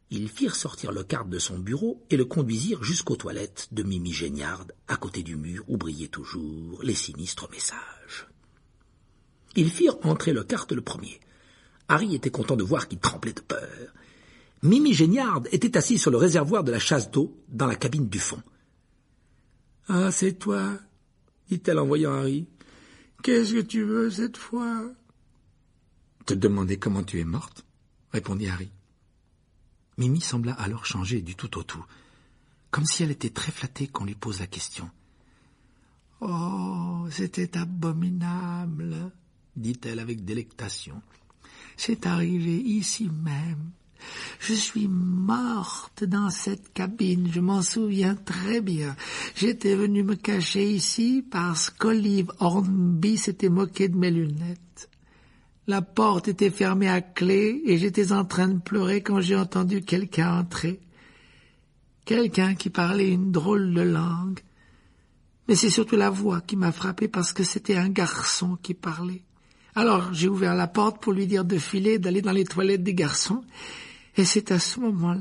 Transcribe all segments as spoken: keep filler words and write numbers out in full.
Ils firent sortir Lockhart de son bureau et le conduisirent jusqu'aux toilettes de Mimi Géniard, à côté du mur où brillaient toujours les sinistres messages. Ils firent entrer Lockhart le premier. Harry était content de voir qu'il tremblait de peur. Mimi Géniard était assise sur le réservoir de la chasse d'eau, dans la cabine du fond. « Ah, c'est toi, dit-elle en voyant Harry. Qu'est-ce que tu veux cette fois ? Te demander comment tu es morte, répondit Harry. Mimi sembla alors changer du tout au tout, comme si elle était très flattée qu'on lui pose la question. « Oh, c'était abominable, dit-elle avec délectation. C'est arrivé ici même. Je suis morte dans cette cabine, je m'en souviens très bien. J'étais venue me cacher ici parce qu'Olive Hornby s'était moquée de mes lunettes. La porte était fermée à clé et j'étais en train de pleurer quand j'ai entendu quelqu'un entrer. Quelqu'un qui parlait une drôle de langue. Mais c'est surtout la voix qui m'a frappée parce que c'était un garçon qui parlait. Alors j'ai ouvert la porte pour lui dire de filer, d'aller dans les toilettes des garçons. Et c'est à ce moment-là... »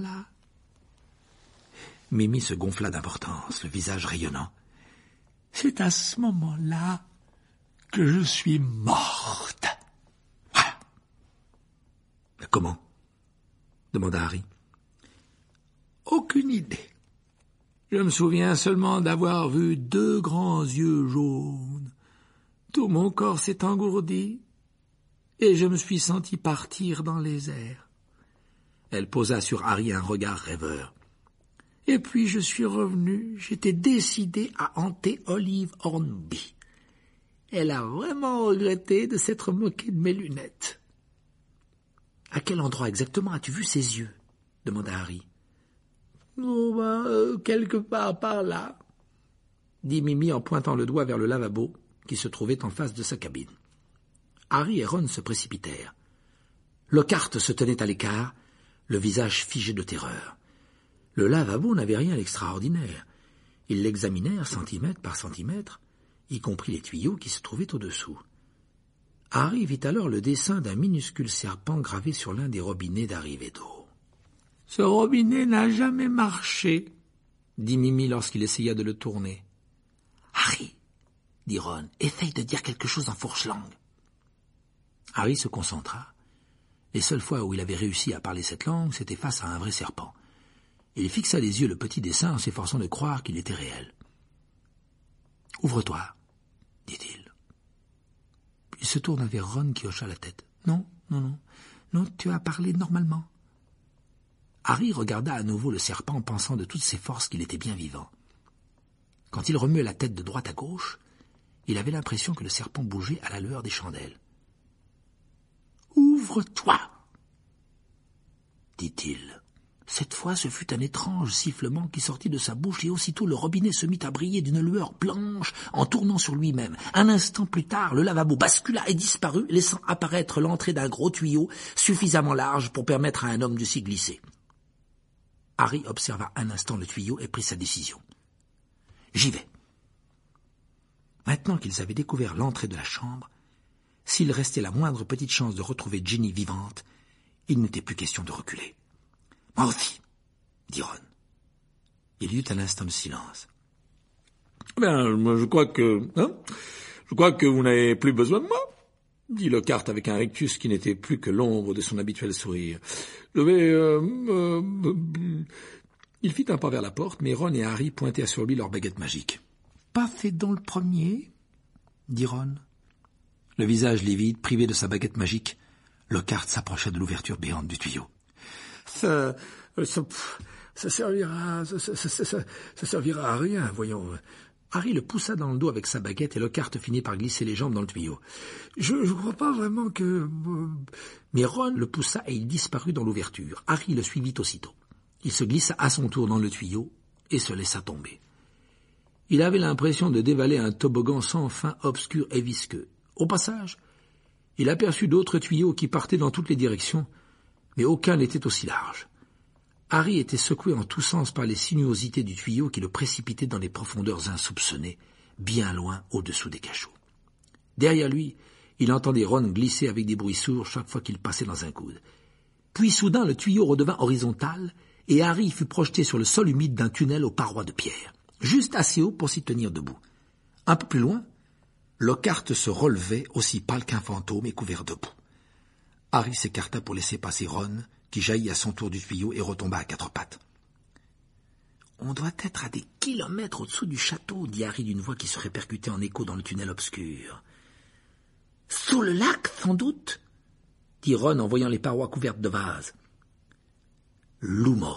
Mimi se gonfla d'importance, le visage rayonnant. « C'est à ce moment-là que je suis morte. » Voilà. « Mais comment ?» demanda Harry. « Aucune idée. Je me souviens seulement d'avoir vu deux grands yeux jaunes. Tout mon corps s'est engourdi et je me suis senti partir dans les airs. » Elle posa sur Harry un regard rêveur. « Et puis je suis revenue, j'étais décidée à hanter Olive Hornby. Elle a vraiment regretté de s'être moquée de mes lunettes. »« À quel endroit exactement as-tu vu ses yeux ?» demanda Harry. « Oh, ben, euh, quelque part par là, » dit Mimi en pointant le doigt vers le lavabo qui se trouvait en face de sa cabine. Harry et Ron se précipitèrent. Lockhart se tenait à l'écart, le visage figé de terreur. Le lavabo n'avait rien d'extraordinaire. Ils l'examinèrent centimètre par centimètre, y compris les tuyaux qui se trouvaient au-dessous. Harry vit alors le dessin d'un minuscule serpent gravé sur l'un des robinets d'arrivée d'eau. « Ce robinet n'a jamais marché, » dit Mimi lorsqu'il essaya de le tourner. « Harry, » dit Ron, « essaye de dire quelque chose en fourche-langue. » Harry se concentra. Les seules fois où il avait réussi à parler cette langue, c'était face à un vrai serpent. Il fixa des yeux le petit dessin en s'efforçant de croire qu'il était réel. « Ouvre-toi, » dit-il. Il se tourna vers Ron qui hocha la tête. « Non, non, non, non, tu as parlé normalement. » Harry regarda à nouveau le serpent, pensant de toutes ses forces qu'il était bien vivant. Quand il remuait la tête de droite à gauche, il avait l'impression que le serpent bougeait à la lueur des chandelles. « Ouvre-toi !» dit-il. Cette fois, ce fut un étrange sifflement qui sortit de sa bouche et aussitôt le robinet se mit à briller d'une lueur blanche en tournant sur lui-même. Un instant plus tard, le lavabo bascula et disparut, laissant apparaître l'entrée d'un gros tuyau suffisamment large pour permettre à un homme de s'y glisser. Harry observa un instant le tuyau et prit sa décision. « J'y vais. » Maintenant qu'ils avaient découvert l'entrée de la chambre, s'il restait la moindre petite chance de retrouver Ginny vivante, il n'était plus question de reculer. « Moi aussi, » dit Ron. Il y eut un instant de silence. « Ben, je crois que... Hein, je crois que vous n'avez plus besoin de moi, » dit Lockhart avec un rictus qui n'était plus que l'ombre de son habituel sourire. « Je vais... Euh, euh, il fit un pas vers la porte, mais Ron et Harry pointaient sur lui leur baguette magique. « Passez donc le premier, » dit Ron. Le visage livide, privé de sa baguette magique, Lockhart s'approcha de l'ouverture béante du tuyau. Ça, ça, ça servira, ça, ça, ça, ça, ça servira à rien, voyons. Harry le poussa dans le dos avec sa baguette et Lockhart finit par glisser les jambes dans le tuyau. Je ne crois pas vraiment que... Mais Ron le poussa et il disparut dans l'ouverture. Harry le suivit aussitôt. Il se glissa à son tour dans le tuyau et se laissa tomber. Il avait l'impression de dévaler un toboggan sans fin, obscur et visqueux. Au passage, il aperçut d'autres tuyaux qui partaient dans toutes les directions, mais aucun n'était aussi large. Harry était secoué en tous sens par les sinuosités du tuyau qui le précipitaient dans les profondeurs insoupçonnées, bien loin au-dessous des cachots. Derrière lui, il entendait Ron glisser avec des bruits sourds chaque fois qu'il passait dans un coude. Puis soudain le tuyau redevint horizontal et Harry fut projeté sur le sol humide d'un tunnel aux parois de pierre, juste assez haut pour s'y tenir debout. Un peu plus loin, Lockhart se relevait, aussi pâle qu'un fantôme et couvert de boue. Harry s'écarta pour laisser passer Ron, qui jaillit à son tour du tuyau et retomba à quatre pattes. « On doit être à des kilomètres au-dessous du château, dit Harry d'une voix qui se répercutait en écho dans le tunnel obscur. « Sous le lac, sans doute ?» dit Ron en voyant les parois couvertes de vases. « Lumos »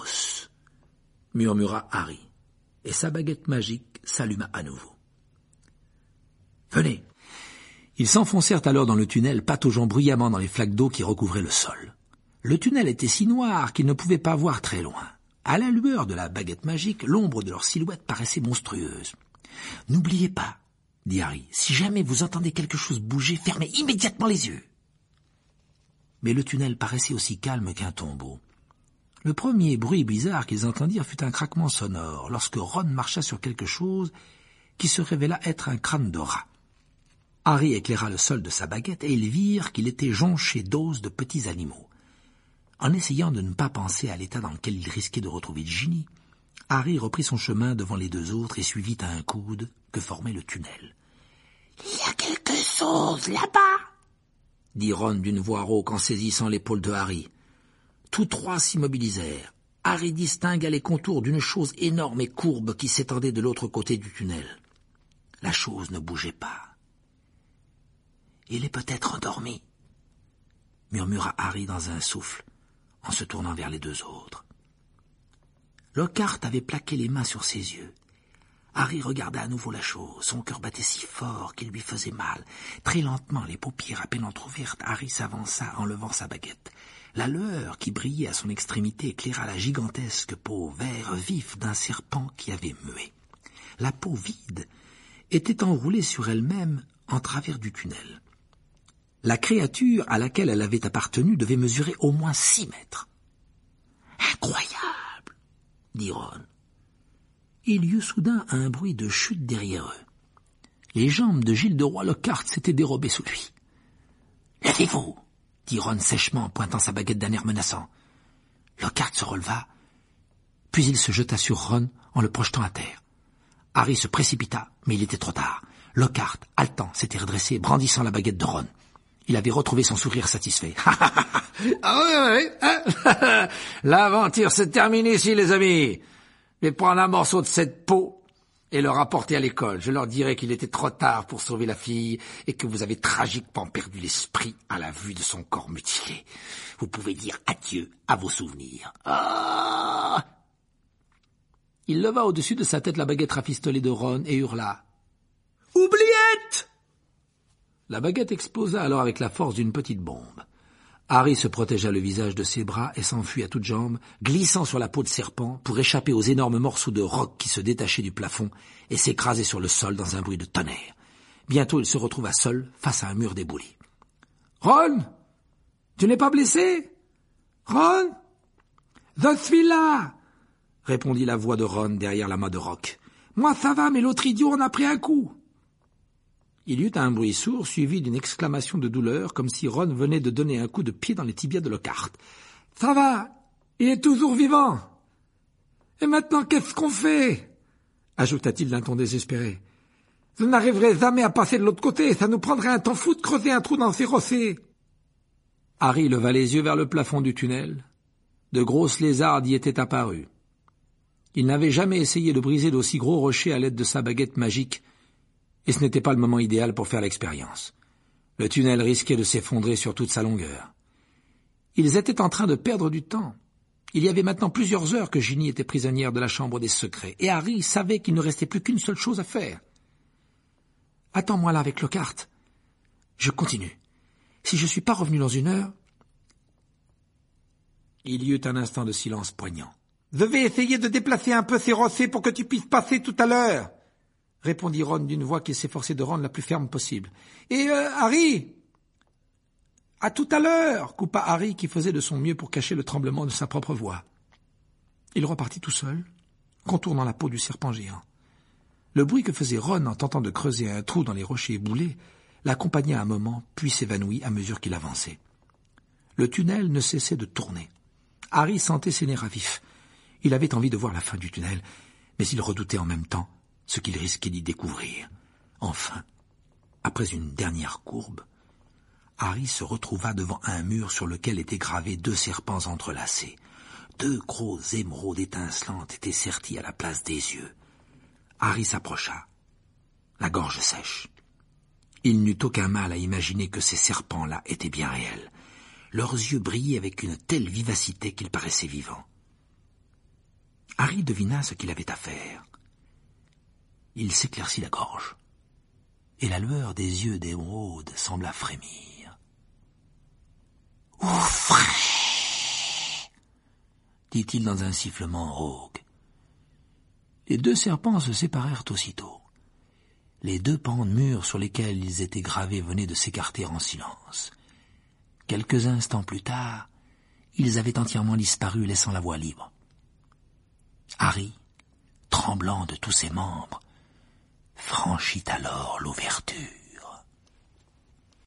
murmura Harry, et sa baguette magique s'alluma à nouveau. « Venez !» Ils s'enfoncèrent alors dans le tunnel, pataugeant bruyamment dans les flaques d'eau qui recouvraient le sol. Le tunnel était si noir qu'ils ne pouvaient pas voir très loin. À la lueur de la baguette magique, l'ombre de leur silhouette paraissait monstrueuse. « N'oubliez pas, dit Harry, si jamais vous entendez quelque chose bouger, fermez immédiatement les yeux. » Mais le tunnel paraissait aussi calme qu'un tombeau. Le premier bruit bizarre qu'ils entendirent fut un craquement sonore, lorsque Ron marcha sur quelque chose qui se révéla être un crâne de rat. Harry éclaira le sol de sa baguette et ils virent qu'il était jonché d'os de petits animaux. En essayant de ne pas penser à l'état dans lequel il risquait de retrouver Ginny, Harry reprit son chemin devant les deux autres et suivit à un coude que formait le tunnel. « Il y a quelque chose là-bas !» dit Ron d'une voix rauque en saisissant l'épaule de Harry. Tous trois s'immobilisèrent. Harry distingua les contours d'une chose énorme et courbe qui s'étendait de l'autre côté du tunnel. La chose ne bougeait pas. « Il est peut-être endormi !» murmura Harry dans un souffle, en se tournant vers les deux autres. Lockhart avait plaqué les mains sur ses yeux. Harry regarda à nouveau la chose. Son cœur battait si fort qu'il lui faisait mal. Très lentement, les paupières à peine entrouvertes, Harry s'avança en levant sa baguette. La lueur qui brillait à son extrémité éclaira la gigantesque peau vert vif d'un serpent qui avait mué. La peau vide était enroulée sur elle-même en travers du tunnel. La créature à laquelle elle avait appartenu devait mesurer au moins six mètres. « Incroyable !» dit Ron. Il y eut soudain un bruit de chute derrière eux. Les jambes de Gilles de Roy Lockhart s'étaient dérobées sous lui. « Levez-vous !» dit Ron sèchement en pointant sa baguette d'un air menaçant. Lockhart se releva, puis il se jeta sur Ron en le projetant à terre. Harry se précipita, mais il était trop tard. Lockhart, haletant, s'était redressé, brandissant la baguette de Ron. Il avait retrouvé son sourire satisfait. « Ah oui, oui, hein. L'aventure se termine ici, les amis. Je vais prendre un morceau de cette peau et le rapporter à l'école. Je leur dirai qu'il était trop tard pour sauver la fille et que vous avez tragiquement perdu l'esprit à la vue de son corps mutilé. Vous pouvez dire adieu à vos souvenirs. Ah !» Il leva au-dessus de sa tête la baguette rafistolée de Ron et hurla. « Oubliette !» La baguette explosa alors avec la force d'une petite bombe. Harry se protégea le visage de ses bras et s'enfuit à toutes jambes, glissant sur la peau de serpent pour échapper aux énormes morceaux de roc qui se détachaient du plafond et s'écrasaient sur le sol dans un bruit de tonnerre. Bientôt il se retrouva seul face à un mur démoli. « Ron, tu n'es pas blessé ? Ron ? Je suis là !» répondit la voix de Ron derrière la main de roc. « Moi ça va, mais l'autre idiot en a pris un coup !» Il y eut un bruit sourd suivi d'une exclamation de douleur, comme si Ron venait de donner un coup de pied dans les tibias de Lockhart. « Ça va, il est toujours vivant. Et maintenant, qu'est-ce qu'on fait ?» ajouta-t-il d'un ton désespéré. « Je n'arriverai jamais à passer de l'autre côté, ça nous prendrait un temps fou de creuser un trou dans ces rochers. » Harry leva les yeux vers le plafond du tunnel. De grosses lézardes y étaient apparues. Il n'avait jamais essayé de briser d'aussi gros rochers à l'aide de sa baguette magique, et ce n'était pas le moment idéal pour faire l'expérience. Le tunnel risquait de s'effondrer sur toute sa longueur. Ils étaient en train de perdre du temps. Il y avait maintenant plusieurs heures que Ginny était prisonnière de la chambre des secrets, et Harry savait qu'il ne restait plus qu'une seule chose à faire. « Attends-moi là avec Lockhart. Je continue. Si je ne suis pas revenu dans une heure... » Il y eut un instant de silence poignant. « Je vais essayer de déplacer un peu ces rochers pour que tu puisses passer tout à l'heure. » répondit Ron d'une voix qu'il s'efforçait de rendre la plus ferme possible. « Et euh, Harry !»« À tout à l'heure !» coupa Harry qui faisait de son mieux pour cacher le tremblement de sa propre voix. Il repartit tout seul, contournant la peau du serpent géant. Le bruit que faisait Ron en tentant de creuser un trou dans les rochers éboulés l'accompagna un moment, puis s'évanouit à mesure qu'il avançait. Le tunnel ne cessait de tourner. Harry sentait ses nerfs à vif. Il avait envie de voir la fin du tunnel, mais il redoutait en même temps ce qu'il risquait d'y découvrir. Enfin, après une dernière courbe, Harry se retrouva devant un mur sur lequel étaient gravés deux serpents entrelacés. Deux gros émeraudes étincelantes étaient sertis à la place des yeux. Harry s'approcha, la gorge sèche. Il n'eut aucun mal à imaginer que ces serpents-là étaient bien réels. Leurs yeux brillaient avec une telle vivacité qu'ils paraissaient vivants. Harry devina ce qu'il avait à faire. Il s'éclaircit la gorge, et la lueur des yeux d'émeraude sembla frémir. « Ouvrez !» dit-il dans un sifflement rauque. Les deux serpents se séparèrent aussitôt. Les deux pans de mur sur lesquels ils étaient gravés venaient de s'écarter en silence. Quelques instants plus tard, ils avaient entièrement disparu, laissant la voie libre. Harry, tremblant de tous ses membres, franchit alors l'ouverture.